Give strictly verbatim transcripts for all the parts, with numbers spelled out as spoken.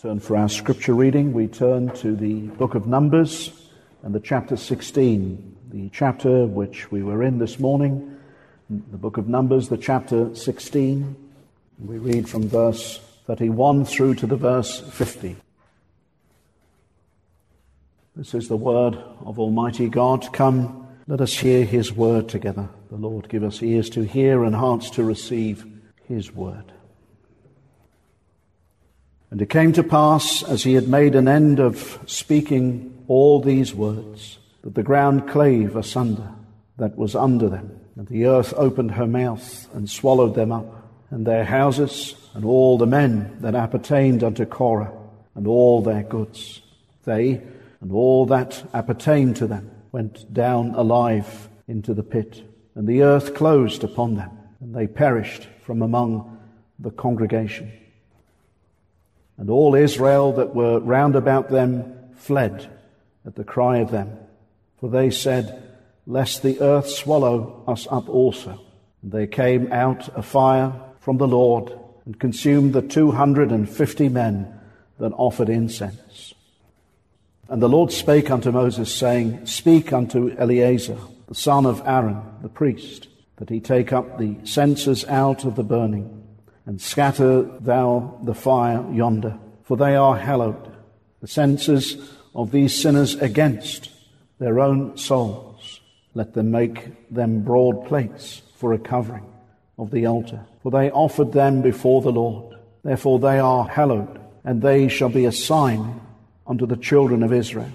Turn for our scripture reading. We turn to the book of Numbers and the chapter sixteen, the chapter which we were in this morning, the book of Numbers, the chapter sixteen. We read from verse thirty-one through to the verse fifty. This is the word of Almighty God. Come, let us hear his word together. The Lord give us ears to hear and hearts to receive his word. And it came to pass, as he had made an end of speaking all these words, that the ground clave asunder that was under them, and the earth opened her mouth and swallowed them up, and their houses, and all the men that appertained unto Korah, and all their goods. They and all that appertained to them went down alive into the pit, and the earth closed upon them, and they perished from among the congregation. And all Israel that were round about them fled at the cry of them. For they said, Lest the earth swallow us up also. And they came out a fire from the Lord, and consumed the two hundred and fifty men that offered incense. And the Lord spake unto Moses, saying, Speak unto Eleazar, the son of Aaron, the priest, that he take up the censers out of the burning, and scatter thou the fire yonder, for they are hallowed, the censers of these sinners against their own souls. Let them make them broad plates for a covering of the altar, for they offered them before the Lord. Therefore they are hallowed, and they shall be a sign unto the children of Israel.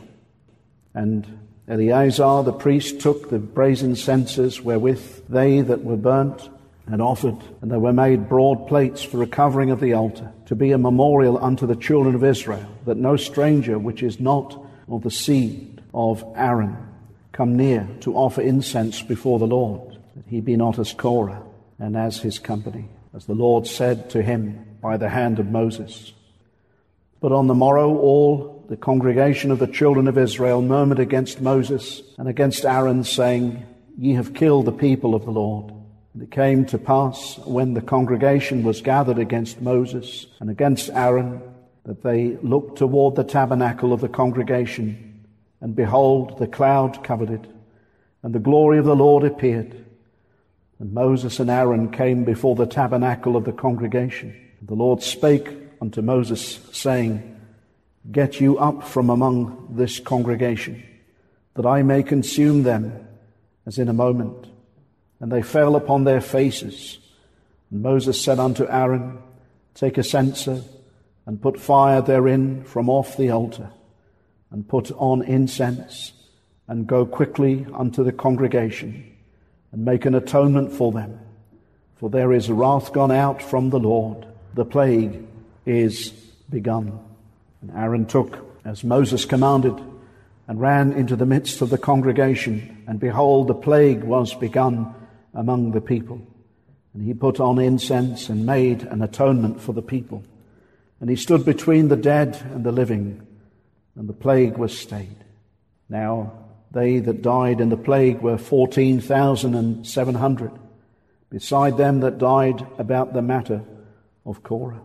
And Eleazar the priest took the brazen censers wherewith they that were burnt and offered, and they were made broad plates for a covering of the altar, to be a memorial unto the children of Israel, that no stranger which is not of the seed of Aaron come near to offer incense before the Lord, that he be not as Korah and as his company, as the Lord said to him by the hand of Moses. But on the morrow all the congregation of the children of Israel murmured against Moses and against Aaron, saying, Ye have killed the people of the Lord. And it came to pass, when the congregation was gathered against Moses and against Aaron, that they looked toward the tabernacle of the congregation, and behold, the cloud covered it, and the glory of the Lord appeared. And Moses and Aaron came before the tabernacle of the congregation. And the Lord spake unto Moses, saying, Get you up from among this congregation, that I may consume them as in a moment. And they fell upon their faces. And Moses said unto Aaron, Take a censer, and put fire therein from off the altar, and put on incense, and go quickly unto the congregation, and make an atonement for them. For there is wrath gone out from the Lord, the plague is begun. And Aaron took, as Moses commanded, and ran into the midst of the congregation, and behold, the plague was begun among the people. And he put on incense and made an atonement for the people. And he stood between the dead and the living, and the plague was stayed. Now they that died in the plague were fourteen thousand and seven hundred, beside them that died about the matter of Korah.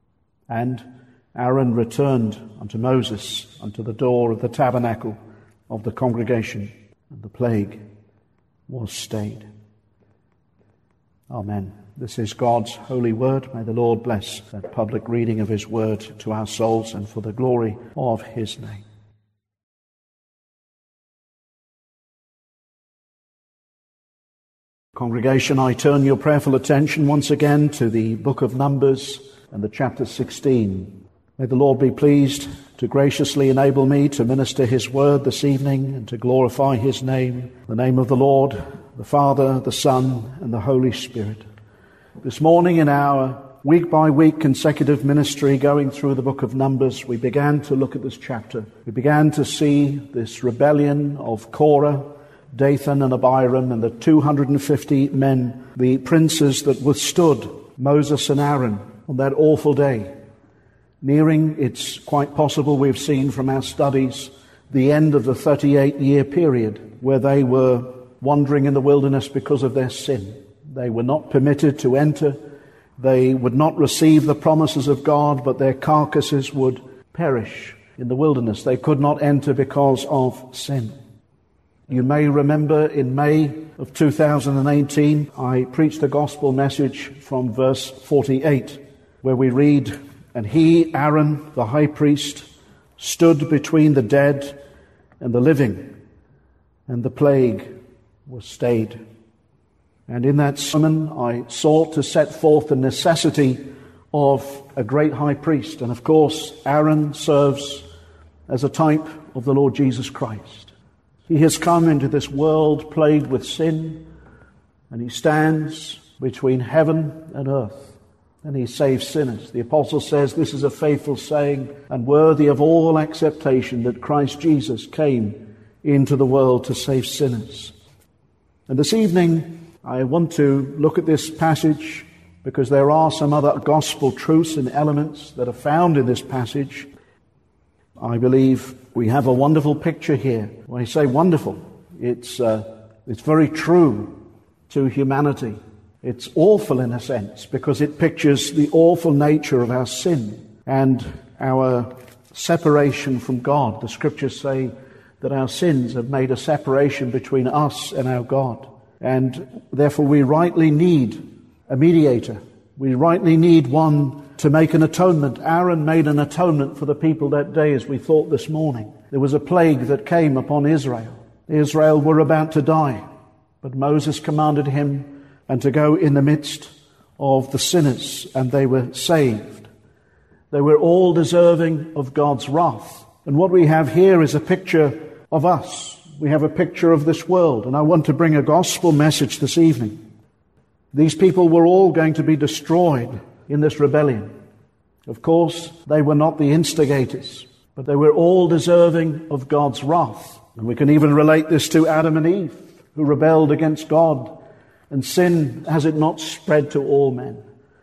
And Aaron returned unto Moses unto the door of the tabernacle of the congregation, and the plague was stayed. Amen. This is God's holy word. May the Lord bless that public reading of his word to our souls and for the glory of his name. Congregation, I turn your prayerful attention once again to the book of Numbers and the chapter sixteen. May the Lord be pleased to graciously enable me to minister his word this evening and to glorify his name, the name of the Lord, the Father, the Son, and the Holy Spirit. This morning in our week-by-week consecutive ministry going through the book of Numbers, we began to look at this chapter. We began to see this rebellion of Korah, Dathan, and Abiram, and the two hundred fifty men, the princes that withstood Moses and Aaron on that awful day. Nearing, it's quite possible, we've seen from our studies, the end of the thirty-eight year period where they were wandering in the wilderness because of their sin. They were not permitted to enter. They would not receive the promises of God, but their carcasses would perish in the wilderness. They could not enter because of sin. You may remember in May of two thousand eighteen, I preached a gospel message from verse forty-eight, where we read, "And he, Aaron, the high priest, stood between the dead and the living, and the plague was stayed." And in that sermon, I sought to set forth the necessity of a great high priest. And of course, Aaron serves as a type of the Lord Jesus Christ. He has come into this world plagued with sin, and he stands between heaven and earth, and he saves sinners. The apostle says this is a faithful saying and worthy of all acceptation, that Christ Jesus came into the world to save sinners. And this evening, I want to look at this passage because there are some other gospel truths and elements that are found in this passage. I believe we have a wonderful picture here. When I say wonderful, it's uh, it's very true to humanity. It's awful in a sense because it pictures the awful nature of our sin and our separation from God. The scriptures say that our sins have made a separation between us and our God. And therefore we rightly need a mediator. We rightly need one to make an atonement. Aaron made an atonement for the people that day, as we thought this morning. There was a plague that came upon Israel. Israel were about to die, but Moses commanded him and to go in the midst of the sinners, and they were saved. They were all deserving of God's wrath. And what we have here is a picture of us. We have a picture of this world, and I want to bring a gospel message this evening. These people were all going to be destroyed in this rebellion. Of course, they were not the instigators, but they were all deserving of God's wrath. And we can even relate this to Adam and Eve, who rebelled against God, and sin, has it not spread to all men,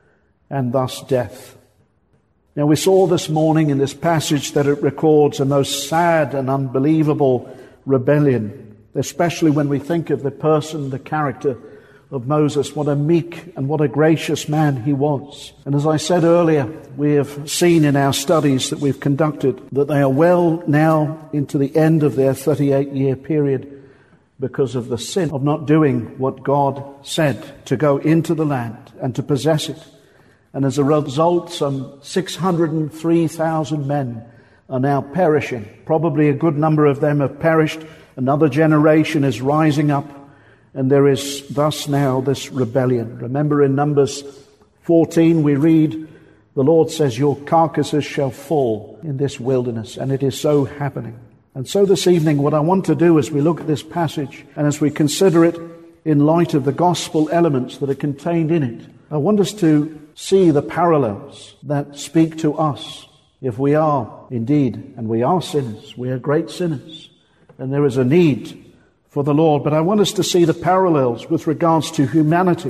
and thus death. Now we saw this morning in this passage that it records a most sad and unbelievable rebellion, especially when we think of the person, the character of Moses. What a meek and what a gracious man he was. And as I said earlier, we have seen in our studies that we've conducted that they are well now into the end of their thirty-eight year period because of the sin of not doing what God said, to go into the land and to possess it. And as a result, some six hundred three thousand men are now perishing. Probably a good number of them have perished. Another generation is rising up. And there is thus now this rebellion. Remember in Numbers fourteen we read, the Lord says, your carcasses shall fall in this wilderness. And it is so happening. And so this evening what I want to do as we look at this passage and as we consider it in light of the gospel elements that are contained in it, I want us to see the parallels that speak to us. If we are indeed, and we are sinners, we are great sinners, and there is a need for the Lord. But I want us to see the parallels with regards to humanity.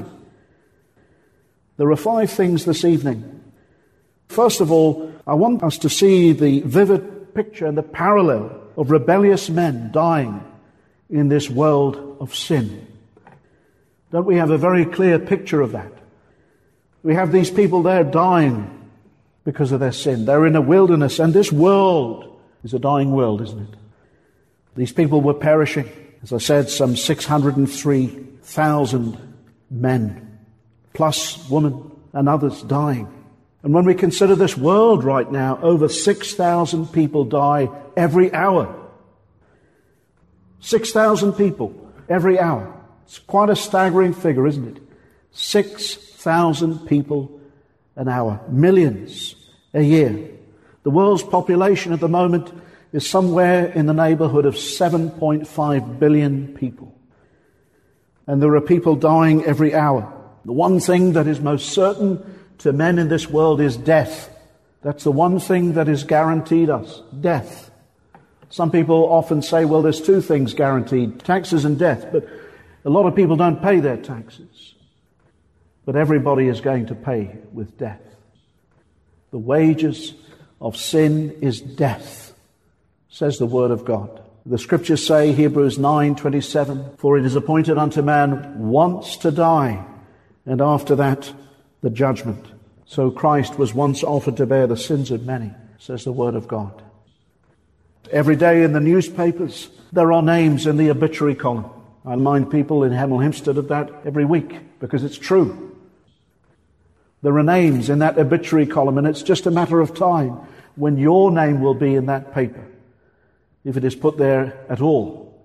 There are five things this evening. First of all, I want us to see the vivid picture and the parallel of rebellious men dying in this world of sin. Don't we have a very clear picture of that? We have these people there dying because of their sin. They're in a wilderness, and this world is a dying world, isn't it? These people were perishing. As I said, some six hundred three thousand men, plus women and others dying. And when we consider this world right now, over six thousand people die every hour. six thousand people every hour. It's quite a staggering figure, isn't it? six thousand people an hour. Millions a year. The world's population at the moment is somewhere in the neighborhood of seven point five billion people. And there are people dying every hour. The one thing that is most certain to men in this world is death. That's the one thing that is guaranteed us, death. Some people often say, well, there's two things guaranteed, taxes and death, but a lot of people don't pay their taxes. But everybody is going to pay with death. The wages of sin is death, says the Word of God. The Scriptures say, Hebrews nine twenty-seven, for it is appointed unto man once to die, and after that the judgment. So Christ was once offered to bear the sins of many. says the Word of God. Every day in the newspapers, there are names in the obituary column. I remind people in Hemel Hempstead of that every week, because it's true. There are names in that obituary column, and it's just a matter of time when your name will be in that paper, if it is put there at all.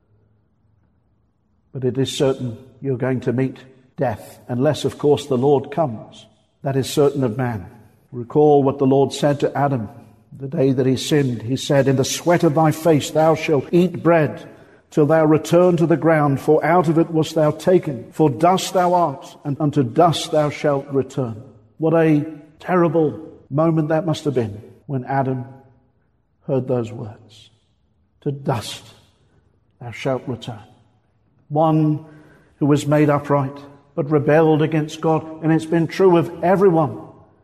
But it is certain you're going to meet death, unless, of course, the Lord comes. That is certain of man. Recall what the Lord said to Adam the day that he sinned. He said, "In the sweat of thy face thou shalt eat bread till thou return to the ground, for out of it wast thou taken. For dust thou art, and unto dust thou shalt return." What a terrible moment that must have been when Adam heard those words. To dust thou shalt return. One who was made upright, but rebelled against God. And it's been true of everyone.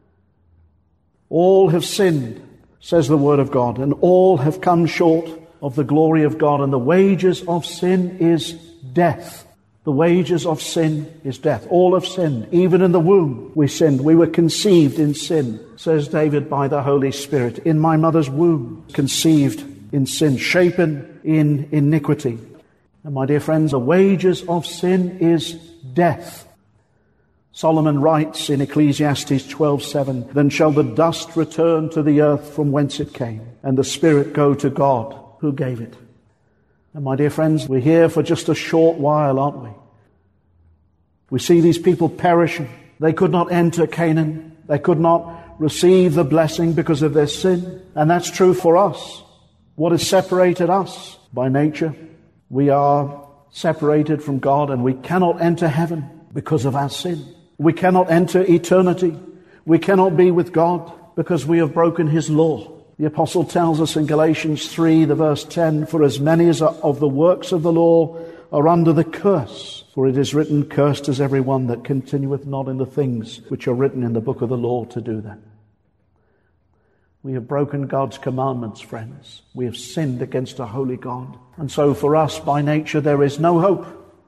All have sinned, says the Word of God, and all have come short of the glory of God. And the wages of sin is death. The wages of sin is death. All have sinned. Even in the womb we sinned. We were conceived in sin, says David, by the Holy Spirit. In my mother's womb, conceived in sin, shapen in iniquity. And my dear friends, the wages of sin is death. Solomon writes in Ecclesiastes twelve seven, "Then shall the dust return to the earth from whence it came, and the spirit go to God who gave it." And my dear friends, we're here for just a short while, aren't we? We see these people perishing. They could not enter Canaan. They could not receive the blessing because of their sin. And that's true for us. What has separated us by nature? We are separated from God, and we cannot enter heaven because of our sin. We cannot enter eternity. We cannot be with God because we have broken His law. The apostle tells us in Galatians three, the verse ten, "For as many as are of the works of the law are under the curse. For it is written, Cursed is every one that continueth not in the things which are written in the book of the law to do them." We have broken God's commandments, friends. We have sinned against a holy God. And so for us, by nature, there is no hope.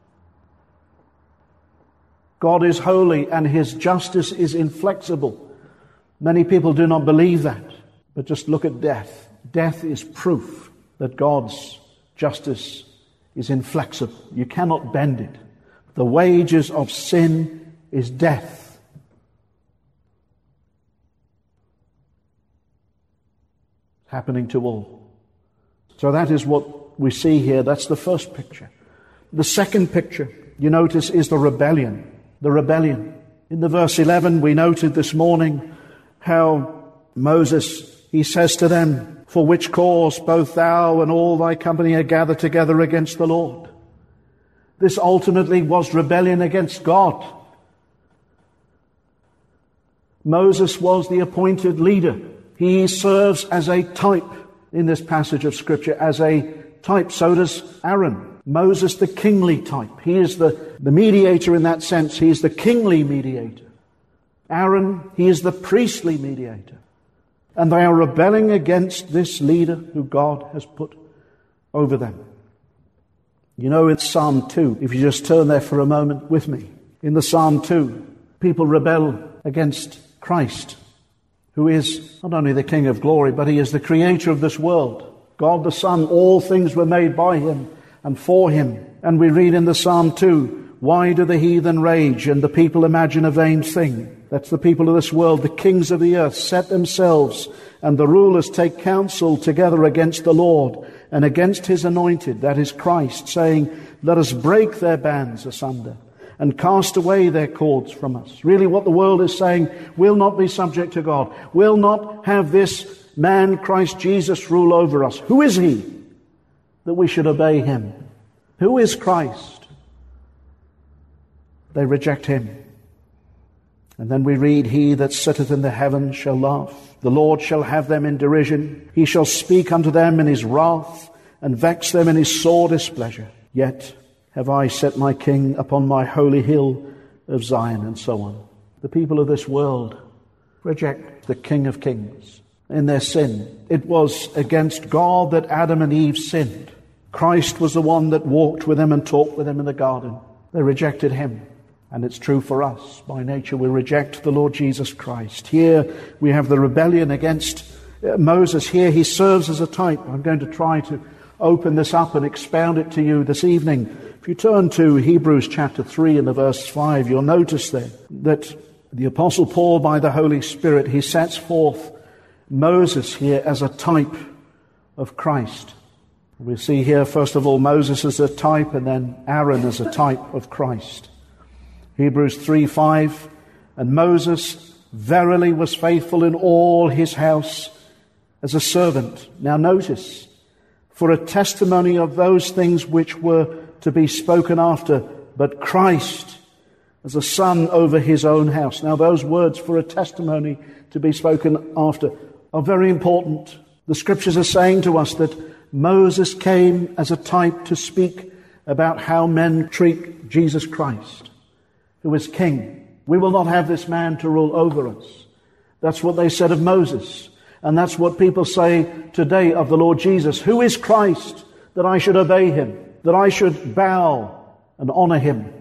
God is holy and His justice is inflexible. Many people do not believe that. But just look at death. Death is proof that God's justice is inflexible. You cannot bend it. The wages of sin is death. Happening to all. So that is what we see here. That's the first picture. The second picture, you notice, is the rebellion. The rebellion. In the verse eleven, we noted this morning how Moses, he says to them, "For which cause both thou and all thy company are gathered together against the Lord." This ultimately was rebellion against God. Moses was the appointed leader. He serves as a type in this passage of Scripture, as a type. So does Aaron. Moses, the kingly type. He is the, the mediator in that sense. He is the kingly mediator. Aaron, he is the priestly mediator. And they are rebelling against this leader who God has put over them. You know, in Psalm two, if you just turn there for a moment with me, in the Psalm two, people rebel against Christ, who is not only the King of glory, but He is the creator of this world. God the Son, all things were made by Him and for Him. And we read in the Psalm two, "Why do the heathen rage and the people imagine a vain thing?" That's the people of this world. "The kings of the earth set themselves, and the rulers take counsel together against the Lord and against His anointed," that is Christ, saying, "Let us break their bands asunder and cast away their cords from us." Really what the world is saying, we'll not be subject to God. We'll not have this man, Christ Jesus, rule over us. Who is He that we should obey Him? Who is Christ? They reject Him. And then we read, "He that sitteth in the heavens shall laugh. The Lord shall have them in derision. He shall speak unto them in His wrath, and vex them in His sore displeasure. Yet have I set my King upon my holy hill of Zion," and so on. The people of this world reject the King of Kings in their sin. It was against God that Adam and Eve sinned. Christ was the one that walked with them and talked with them in the garden. They rejected Him. And it's true for us. By nature, we reject the Lord Jesus Christ. Here we have the rebellion against Uh, Moses here, he serves as a type. I'm going to try to open this up and expound it to you this evening. If you turn to Hebrews chapter three and the verse five, you'll notice there that the Apostle Paul, by the Holy Spirit, he sets forth Moses here as a type of Christ. We see here, first of all, Moses as a type, and then Aaron as a type of Christ. Hebrews three five, and Moses verily was faithful in all his house as a servant. Now notice, for a testimony of those things which were to be spoken after, but Christ as a son over his own house. Now those words, for a testimony to be spoken after, are very important. The scriptures are saying to us that Moses came as a type to speak about how men treat Jesus Christ, who is king. We will not have this man to rule over us. That's what they said of Moses. And that's what people say today of the Lord Jesus. Who is Christ that I should obey him, that I should bow and honor him?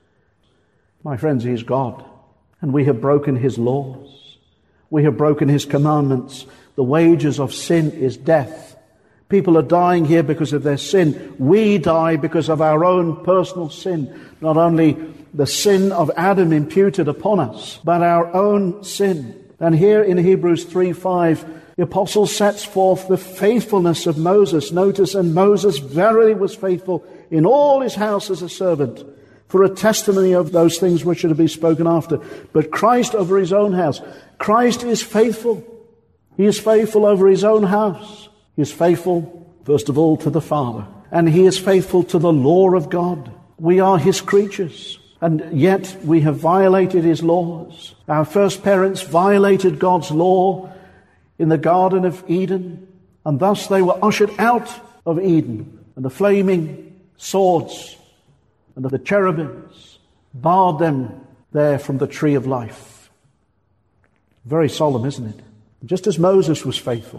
My friends, he is God, and we have broken his laws. We have broken his commandments. The wages of sin is death. People are dying here because of their sin. We die because of our own personal sin. Not only the sin of Adam imputed upon us, but our own sin. And here in Hebrews three five, the apostle sets forth the faithfulness of Moses. Notice, and Moses verily was faithful in all his house as a servant, for a testimony of those things which are to be spoken after. But Christ over his own house. Christ is faithful. He is faithful over his own house. He is faithful, first of all, to the Father. And he is faithful to the law of God. We are his creatures. And yet we have violated his laws. Our first parents violated God's law in the Garden of Eden. And thus they were ushered out of Eden. And the flaming swords and the cherubims barred them there from the tree of life. Very solemn, isn't it? Just as Moses was faithful,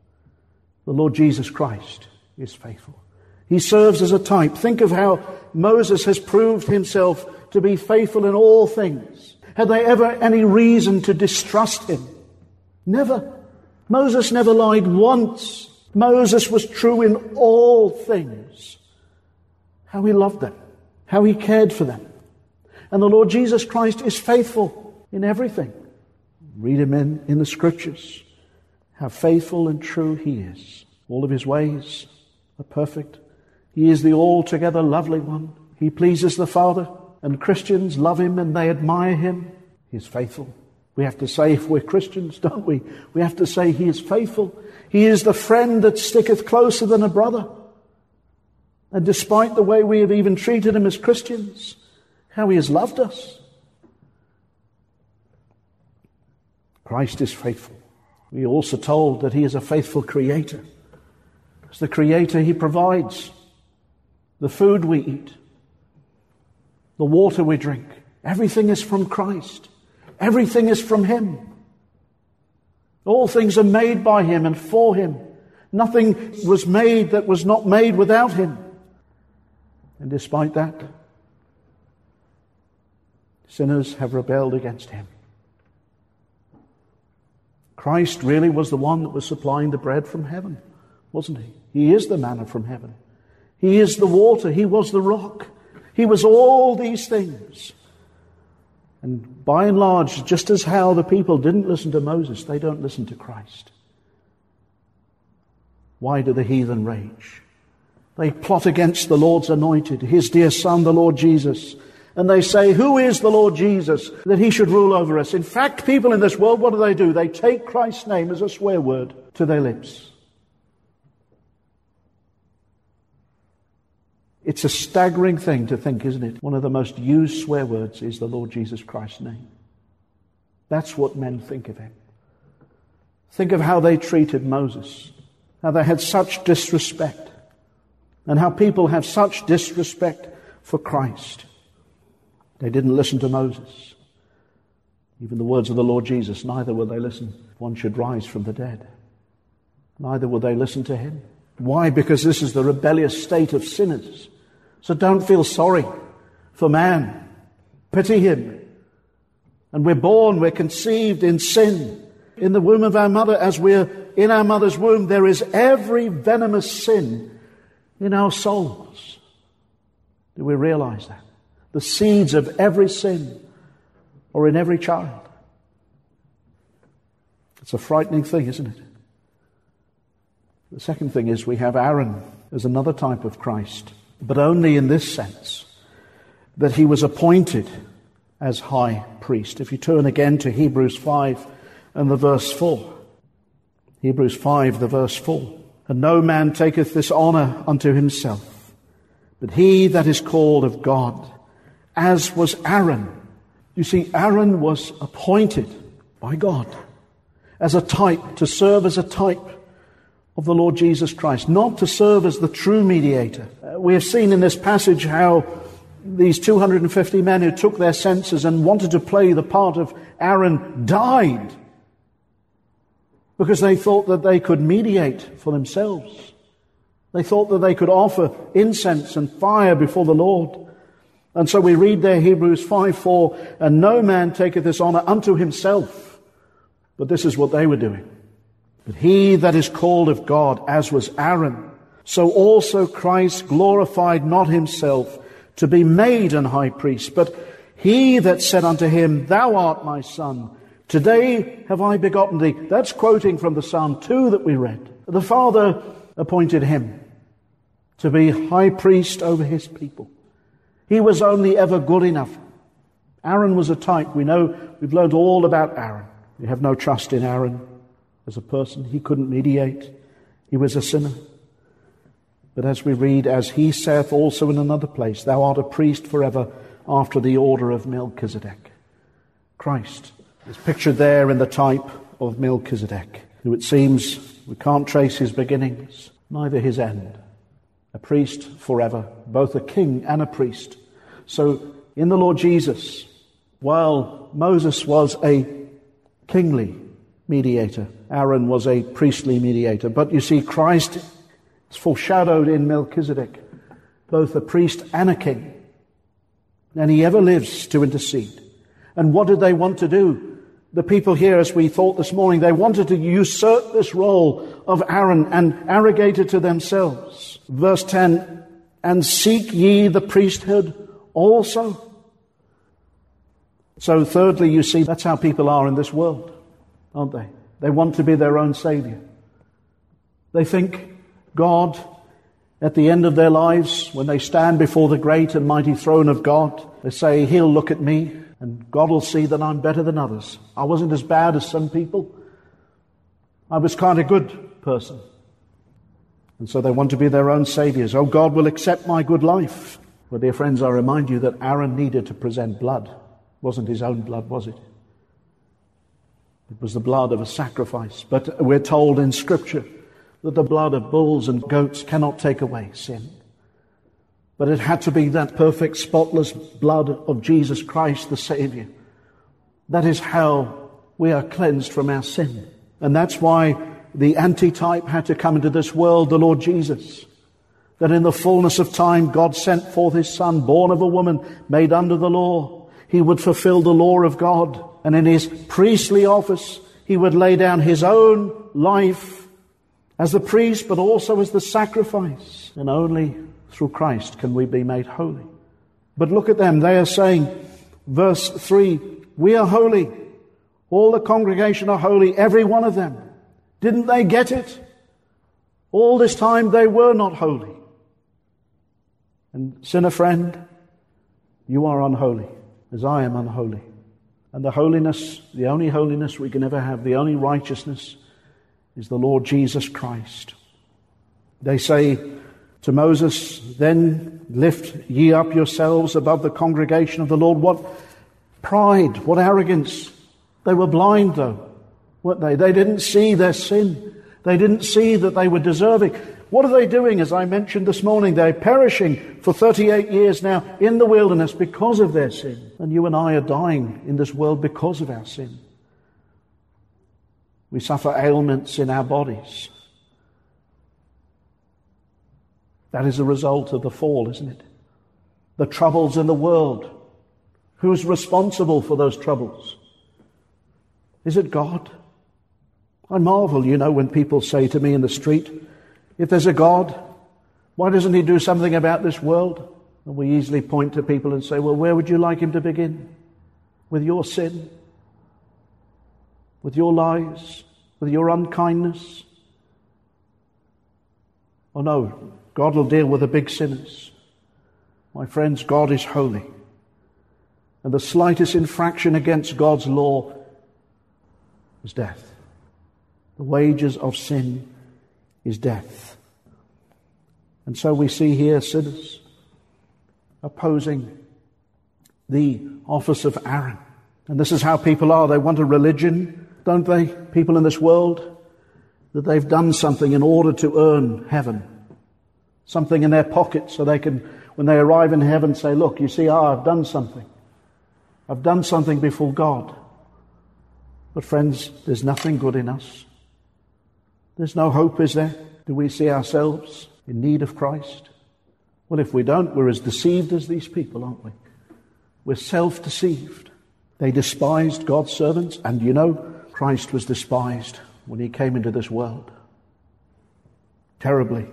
the Lord Jesus Christ is faithful. He serves as a type. Think of how Moses has proved himself to be faithful in all things. Had they ever any reason to distrust him? Never. Moses never lied once. Moses was true in all things. How he loved them. How he cared for them. And the Lord Jesus Christ is faithful in everything. Read him in, in the scriptures. How faithful and true he is. All of his ways are perfect. He is the altogether lovely one. He pleases the Father. And Christians love him and they admire him. He is faithful. We have to say, if we're Christians, don't we? We have to say he is faithful. He is the friend that sticketh closer than a brother. And despite the way we have even treated him as Christians, how he has loved us. Christ is faithful. We are also told that he is a faithful creator. As the creator, he provides the food we eat, the water we drink. Everything is from Christ. Everything is from him. All things are made by him and for him. Nothing was made that was not made without him. And despite that, sinners have rebelled against him. Christ really was the one that was supplying the bread from heaven, wasn't he? He is the manna from heaven. He is the water. He was the rock. He was all these things. And by and large, just as how the people didn't listen to Moses, they don't listen to Christ. Why do the heathen rage? They plot against the Lord's anointed, his dear Son, the Lord Jesus. And they say, who is the Lord Jesus that he should rule over us? In fact, people in this world, what do they do? They take Christ's name as a swear word to their lips. It's a staggering thing to think, isn't it? One of the most used swear words is the Lord Jesus Christ's name. That's what men think of him. Think of how they treated Moses, how they had such disrespect, and how people have such disrespect for Christ. They didn't listen to Moses. Even the words of the Lord Jesus, neither will they listen. One should rise from the dead. Neither will they listen to him. Why? Because this is the rebellious state of sinners. So don't feel sorry for man. Pity him. And we're born, we're conceived in sin. in the womb of our mother, as we're in our mother's womb, there is every venomous sin in our souls. Do we realize that? The seeds of every sin are in every child. It's a frightening thing, isn't it? The second thing is we have Aaron as another type of Christ, but only in this sense, that he was appointed as high priest. If you turn again to Hebrews five and the verse four. Hebrews five, the verse four. And no man taketh this honour unto himself, but he that is called of God, as was Aaron. You see, Aaron was appointed by God as a type, to serve as a type of the Lord Jesus Christ, not to serve as the true mediator. Uh, we have seen in this passage how these two hundred fifty men who took their censers and wanted to play the part of Aaron died because they thought that they could mediate for themselves. They thought that they could offer incense and fire before the Lord. And so we read there Hebrews five four, and no man taketh this honour unto himself. But this is what they were doing. But he that is called of God, as was Aaron, so also Christ glorified not himself to be made an high priest, but he that said unto him, Thou art my son, today have I begotten thee. That's quoting from the Psalm two that we read. The Father appointed him to be high priest over his people. He was only ever good enough. Aaron was a type. We know, we've learned all about Aaron. We have no trust in Aaron as a person. He couldn't mediate. He was a sinner. But as we read, as he saith also in another place, Thou art a priest forever after the order of Melchizedek. Christ is pictured there in the type of Melchizedek, who it seems we can't trace his beginnings, neither his end. A priest forever, both a king and a priest. So in the Lord Jesus, while Moses was a kingly mediator, Aaron was a priestly mediator. But you see, Christ is foreshadowed in Melchizedek, both a priest and a king. And he ever lives to intercede. And what did they want to do? The people here, as we thought this morning, they wanted to usurp this role of Aaron and arrogate it to themselves. Verse ten, and seek ye the priesthood also. So thirdly, you see, that's how people are in this world, aren't they? They want to be their own saviour. They think God, at the end of their lives, when they stand before the great and mighty throne of God, they say, He'll look at me and God will see that I'm better than others. I wasn't as bad as some people. I was kind of good person. And so they want to be their own saviours. Oh, God will accept my good life. Well, dear friends, I remind you that Aaron needed to present blood. It wasn't his own blood, was it? It was the blood of a sacrifice. But we're told in Scripture that the blood of bulls and goats cannot take away sin. But it had to be that perfect, spotless blood of Jesus Christ, the Saviour. That is how we are cleansed from our sin. And that's why the antitype had to come into this world, the Lord Jesus. That in the fullness of time, God sent forth His Son, born of a woman, made under the law. He would fulfill the law of God. And in His priestly office, He would lay down His own life as the priest, but also as the sacrifice. And only through Christ can we be made holy. But look at them. They are saying, verse three, we are holy. All the congregation are holy, every one of them. Didn't they get it? All this time they were not holy. And sinner friend, you are unholy, as I am unholy. And the holiness, the only holiness we can ever have, the only righteousness, is the Lord Jesus Christ. They say to Moses, then lift ye up yourselves above the congregation of the Lord. What pride, what arrogance. They were blind though, weren't they? They didn't see their sin. They didn't see that they were deserving. What are they doing? As I mentioned this morning, they're perishing for thirty-eight years now in the wilderness because of their sin. And you and I are dying in this world because of our sin. We suffer ailments in our bodies. That is a result of the fall, isn't it? The troubles in the world. Who's responsible for those troubles? Is it God? I marvel, you know, when people say to me in the street, if there's a God, why doesn't he do something about this world? And we easily point to people and say, well, where would you like him to begin? With your sin? With your lies? With your unkindness? Oh no, God will deal with the big sinners. My friends, God is holy. And the slightest infraction against God's law is death. The wages of sin is death. And so we see here sinners opposing the office of Aaron. And this is how people are. They want a religion, don't they? People in this world, that they've done something in order to earn heaven. Something in their pocket so they can, when they arrive in heaven, say, look, you see, ah, I've done something. I've done something before God. But friends, there's nothing good in us. There's no hope, is there? Do we see ourselves in need of Christ? Well, if we don't, we're as deceived as these people, aren't we? We're self-deceived. They despised God's servants, and you know, Christ was despised when he came into this world. Terribly.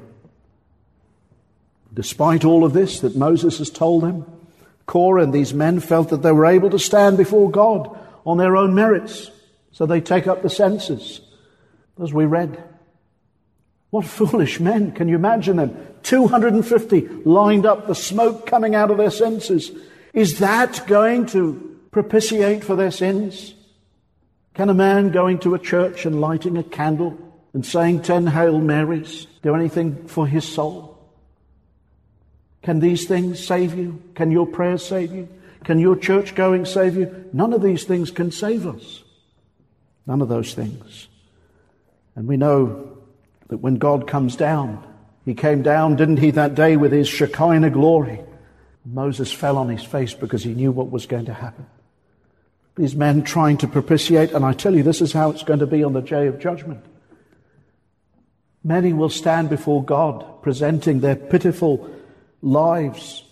Despite all of this that Moses has told them, Korah and these men felt that they were able to stand before God on their own merits. So they take up the census, as we read. What foolish men. Can you imagine them? two hundred fifty lined up, the smoke coming out of their censers. Is that going to propitiate for their sins? Can a man going to a church and lighting a candle and saying ten Hail Marys do anything for his soul? Can these things save you? Can your prayers save you? Can your church going save you? None of these things can save us. None of those things. And we know that when God comes down, he came down, didn't he, that day with his Shekinah glory. Moses fell on his face because he knew what was going to happen. These men trying to propitiate, and I tell you, this is how it's going to be on the day of judgment. Many will stand before God presenting their pitiful lives.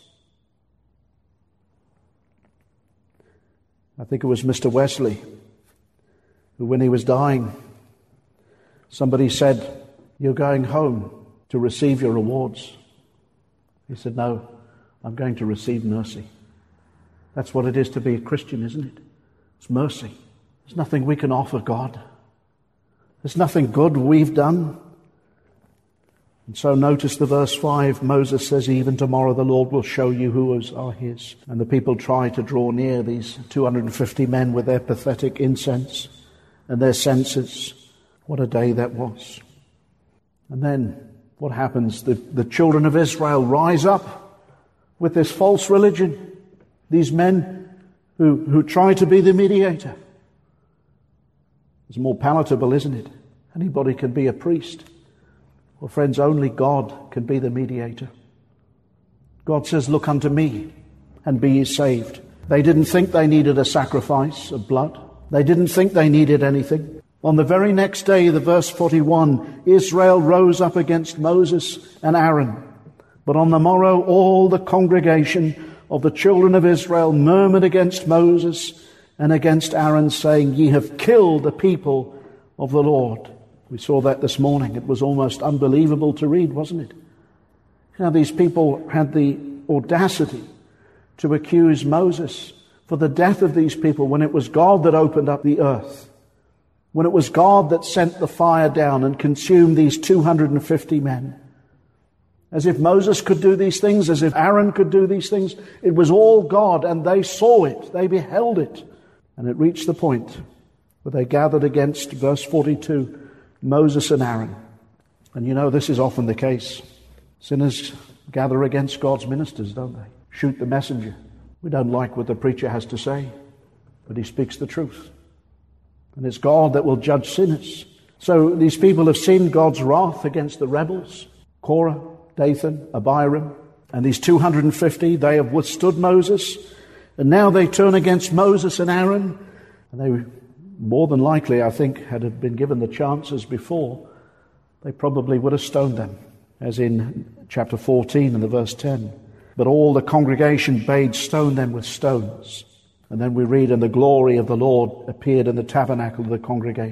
I think it was Mister Wesley who, when he was dying, somebody said, you're going home to receive your rewards. He said, no, I'm going to receive mercy. That's what it is to be a Christian, isn't it? It's mercy. There's nothing we can offer God. There's nothing good we've done. And so notice the verse five, Moses says, even tomorrow the Lord will show you who are his. And the people try to draw near, these two hundred fifty men with their pathetic incense and their censers. What a day that was. And then what happens? The, the children of Israel rise up with this false religion. These men who, who try to be the mediator. It's more palatable, isn't it? Anybody can be a priest. Well, friends, only God can be the mediator. God says, look unto me and be ye saved. They didn't think they needed a sacrifice of blood. They didn't think they needed anything. On the very next day, the verse forty-one, Israel rose up against Moses and Aaron. But on the morrow, all the congregation of the children of Israel murmured against Moses and against Aaron, saying, ye have killed the people of the Lord. We saw that this morning. It was almost unbelievable to read, wasn't it? Now these people had the audacity to accuse Moses for the death of these people when it was God that opened up the earth, when it was God that sent the fire down and consumed these two hundred fifty men. As if Moses could do these things, as if Aaron could do these things. It was all God, and they saw it, they beheld it. And it reached the point where they gathered against, verse forty-two, Moses and Aaron. And you know, this is often the case. Sinners gather against God's ministers, don't they? Shoot the messenger. We don't like what the preacher has to say, but he speaks the truth. And it's God that will judge sinners. So these people have seen God's wrath against the rebels, Korah, Dathan, Abiram, and these two hundred fifty, they have withstood Moses. And now they turn against Moses and Aaron. And they more than likely, I think, had it been given the chances before, they probably would have stoned them, as in chapter fourteen and the verse ten. But all the congregation bade stone them with stones. And then we read, and the glory of the Lord appeared in the tabernacle of the congregation.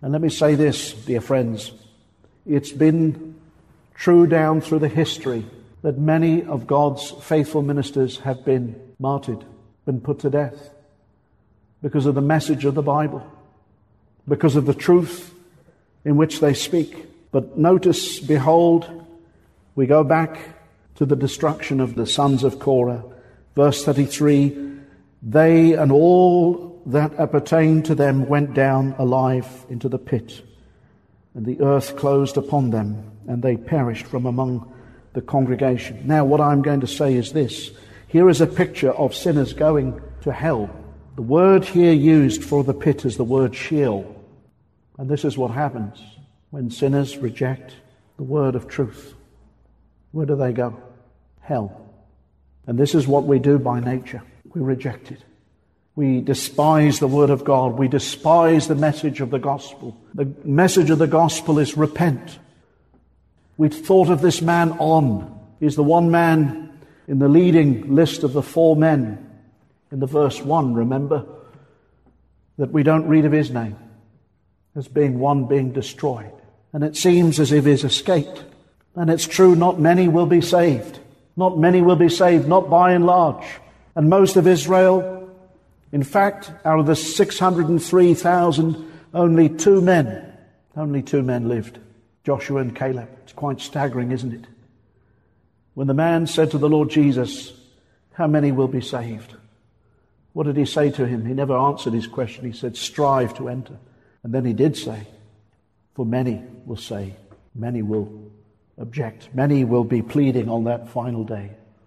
And let me say this, dear friends, it's been true down through the history that many of God's faithful ministers have been martyred, been put to death, because of the message of the Bible, because of the truth in which they speak. But notice, behold, we go back to the destruction of the sons of Korah. Verse thirty-three, they and all that appertained to them went down alive into the pit, and the earth closed upon them, and they perished from among the congregation. Now, what I'm going to say is this. Here is a picture of sinners going to hell. The word here used for the pit is the word Sheol. And this is what happens when sinners reject the word of truth. Where do they go? Hell. And this is what we do by nature. We reject it. We despise the word of God. We despise the message of the gospel. The message of the gospel is repent. We thought of this man On. He's the one man in the leading list of the four men in the verse one, remember, that we don't read of his name as being one being destroyed. And it seems as if he's escaped. And it's true, not many will be saved. Not many will be saved, not by and large. And most of Israel, in fact, out of the six hundred three thousand, only two men, only two men lived. Joshua and Caleb. It's quite staggering, isn't it? When the man said to the Lord Jesus, how many will be saved? What did he say to him? He never answered his question. He said, strive to enter. And then he did say, for many will say, many will object. Many will be pleading on that final day.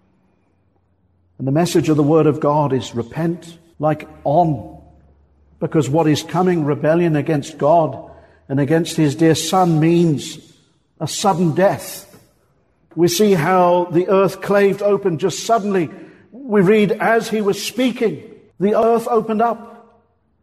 And the message of the Word of God is repent like On. Because what is coming, rebellion against God and against His dear Son, means a sudden death. We see how the earth claved open just suddenly. We read, as He was speaking, the earth opened up.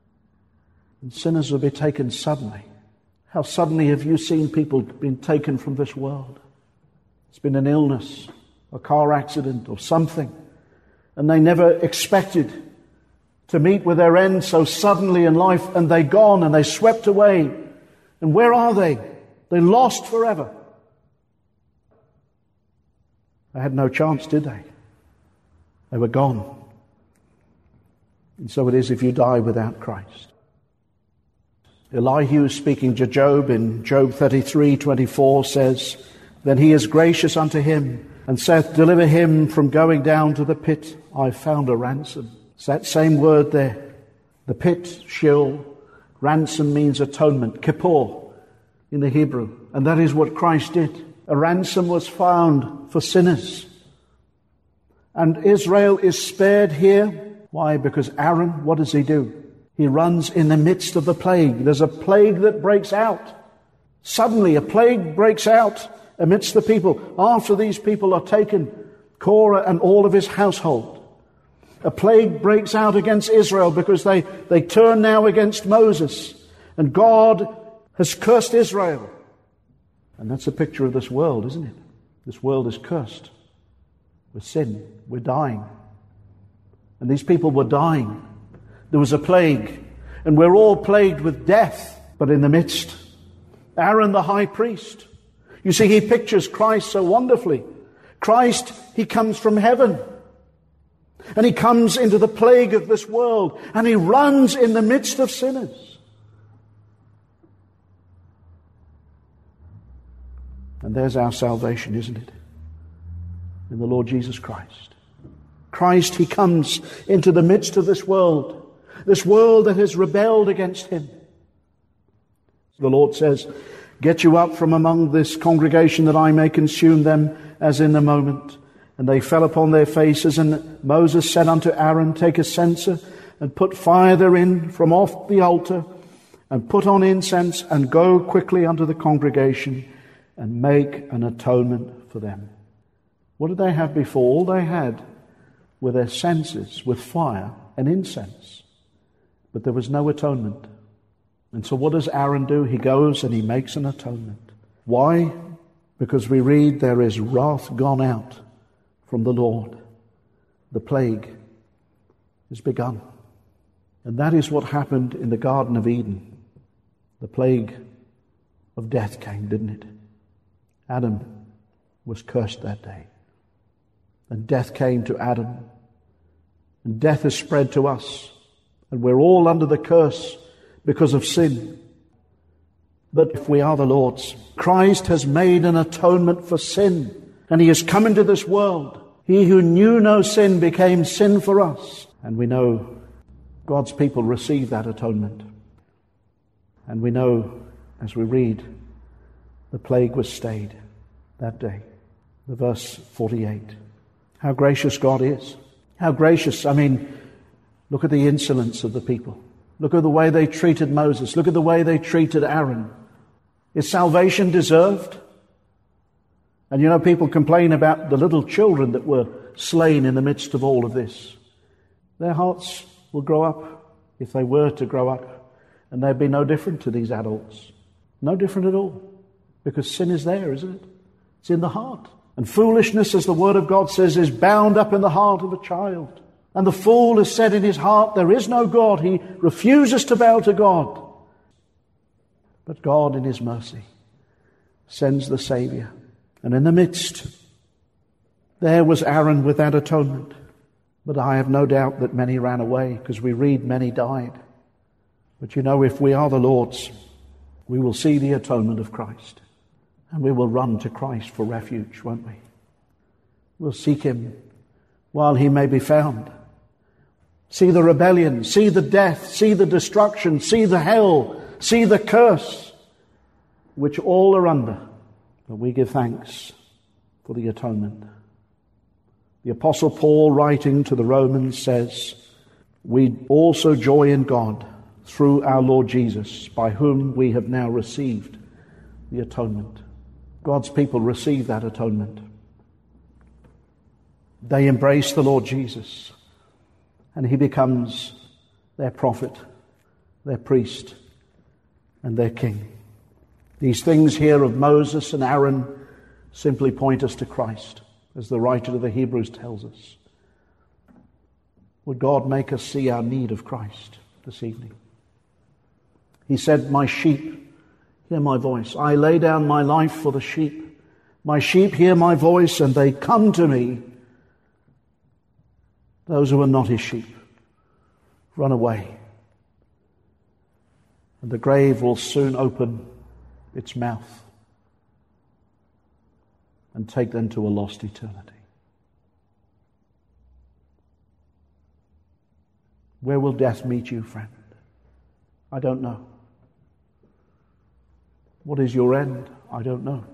And sinners will be taken suddenly. How suddenly have you seen people being taken from this world? It's been an illness, a car accident or something. And they never expected to meet with their end so suddenly in life, and they're gone and they swept away. And where are they? They're lost forever. They had no chance, did they? They were gone. And so it is if you die without Christ. Elihu, speaking to Job in Job thirty-three twenty-four, says, then he is gracious unto him, and saith, deliver him from going down to the pit. I found a ransom. It's that same word there. The pit, Sheol. Ransom means atonement, kippur in the Hebrew. And that is what Christ did. A ransom was found for sinners. And Israel is spared here. Why? Because Aaron, what does he do? He runs in the midst of the plague. There's a plague that breaks out. Suddenly a plague breaks out amidst the people. After these people are taken, Korah and all of his household. A plague breaks out against Israel because they, they turn now against Moses. And God has cursed Israel. And that's a picture of this world, isn't it? This world is cursed with sin. We're dying. And these people were dying. There was a plague. And we're all plagued with death. But in the midst, Aaron the high priest. You see, he pictures Christ so wonderfully. Christ, he comes from heaven. And he comes into the plague of this world. And he runs in the midst of sinners. And there's our salvation, isn't it? In the Lord Jesus Christ. Christ, he comes into the midst of this world. This world that has rebelled against him. The Lord says, get you up from among this congregation that I may consume them as in a moment. And they fell upon their faces, and Moses said unto Aaron, take a censer and put fire therein from off the altar, and put on incense, and go quickly unto the congregation, and make an atonement for them. What did they have before? All they had were their censers with fire and incense. But there was no atonement. And so what does Aaron do? He goes and he makes an atonement. Why? Because we read there is wrath gone out from the Lord. The plague is begun. And that is what happened in the Garden of Eden. the plague of death came, didn't it? Adam was cursed that day. And death came to Adam. And death has spread to us. And we're all under the curse because of sin. But if we are the Lord's, Christ has made an atonement for sin. And he has come into this world. He who knew no sin became sin for us. And we know God's people receive that atonement. And we know, as we read, the plague was stayed that day. The verse forty-eight. How gracious God is. How gracious. I mean, look at the insolence of the people. Look at the way they treated Moses. Look at the way they treated Aaron. Is salvation deserved? And you know, people complain about the little children that were slain in the midst of all of this. Their hearts will grow up, if they were to grow up, and they'd be no different to these adults. No different at all. Because sin is there, isn't it? It's in the heart. And foolishness, as the Word of God says, is bound up in the heart of a child. And the fool has said in his heart, there is no God. He refuses to bow to God. But God, in his mercy, sends the Saviour. And in the midst, there was Aaron with that atonement. But I have no doubt that many ran away, because we read many died. But you know, if we are the Lord's, we will see the atonement of Christ. And we will run to Christ for refuge, won't we? We'll seek him while he may be found. See the rebellion, see the death, see the destruction, see the hell, see the curse, which all are under. But we give thanks for the atonement. The Apostle Paul, writing to the Romans, says, we also joy in God through our Lord Jesus, by whom we have now received the atonement. God's people receive that atonement. They embrace the Lord Jesus, and he becomes their prophet, their priest, and their king. These things here of Moses and Aaron simply point us to Christ, as the writer of the Hebrews tells us. Would God make us see our need of Christ this evening? He said, my sheep hear my voice. I lay down my life for the sheep. My sheep hear my voice, and they come to me. Those who are not his sheep run away. And the grave will soon open its mouth and take them to a lost eternity. Where will death meet you, friend? I don't know. What is your end? I don't know.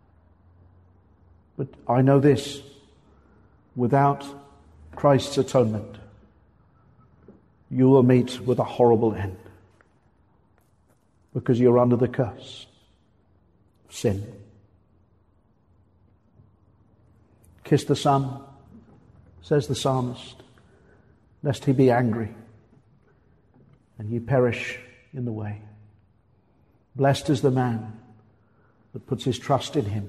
But I know this. Without Christ's atonement, you will meet with a horrible end. Because you're under the curse of sin. Kiss the Son, says the psalmist, lest he be angry and ye perish in the way. Blessed is the man that puts his trust in him.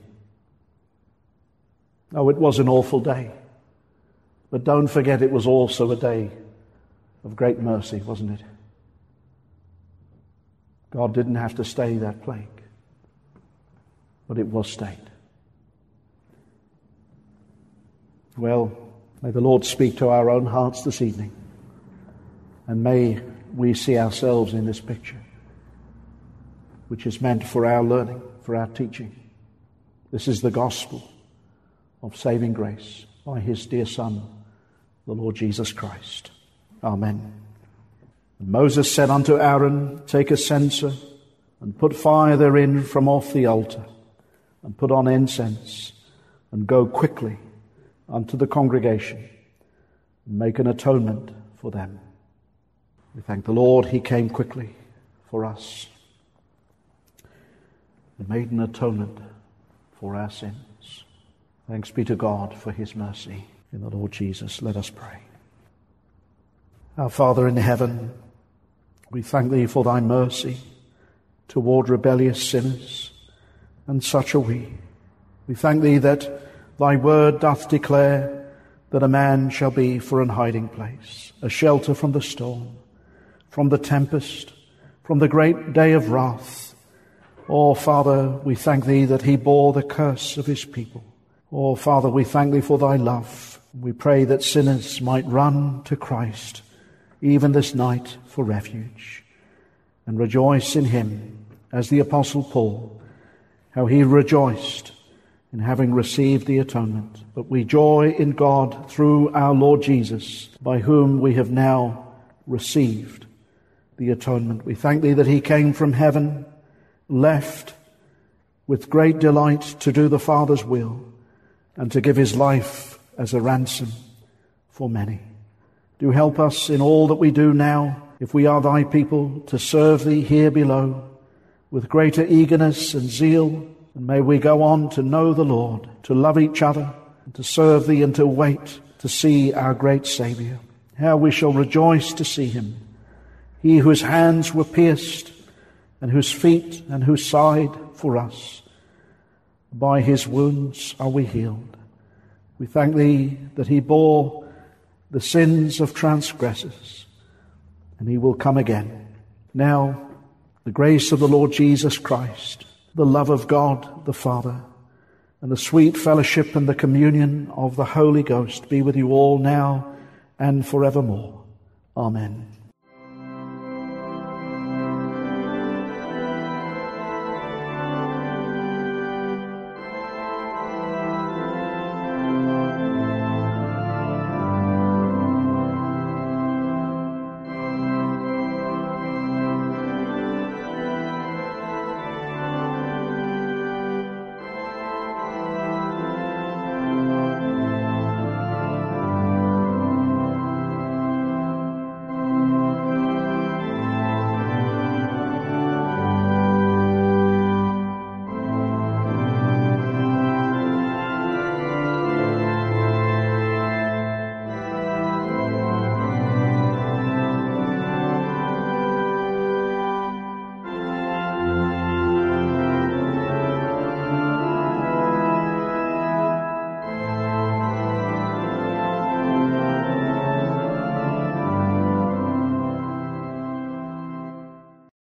Oh, it was an awful day. But don't forget, it was also a day of great mercy, wasn't it? God didn't have to stay that plague, but it was stayed. Well, may the Lord speak to our own hearts this evening, and may we see ourselves in this picture, which is meant for our learning, for our teaching. This is the gospel of saving grace by his dear Son, the Lord Jesus Christ. Amen. And Moses said unto Aaron, take a censer, and put fire therein from off the altar, and put on incense, and go quickly unto the congregation, and make an atonement for them. We thank the Lord, he came quickly for us. He made an atonement for our sins. Thanks be to God for his mercy in the Lord Jesus. Let us pray. Our Father in heaven, we thank thee for thy mercy toward rebellious sinners, and such are we. We thank thee that thy word doth declare that a man shall be for an hiding place, a shelter from the storm, from the tempest, from the great day of wrath. Oh, Father, we thank thee that he bore the curse of his people. Oh, Father, we thank thee for thy love. We pray that sinners might run to Christ, even this night, for refuge, and rejoice in him, as the Apostle Paul, how he rejoiced in having received the atonement. But we joy in God through our Lord Jesus, by whom we have now received the atonement. We thank thee that he came from heaven, left with great delight to do the Father's will, and to give his life as a ransom for many. Do help us in all that we do now, if we are thy people, to serve thee here below with greater eagerness and zeal. And may we go on to know the Lord, to love each other, and to serve thee, and to wait to see our great Saviour. How we shall rejoice to see him, he whose hands were pierced, and whose feet and whose side for us. By his wounds are we healed. We thank thee that he bore the sins of transgressors, and he will come again. Now, the grace of the Lord Jesus Christ, the love of God the Father, and the sweet fellowship and the communion of the Holy Ghost be with you all now and forevermore. Amen.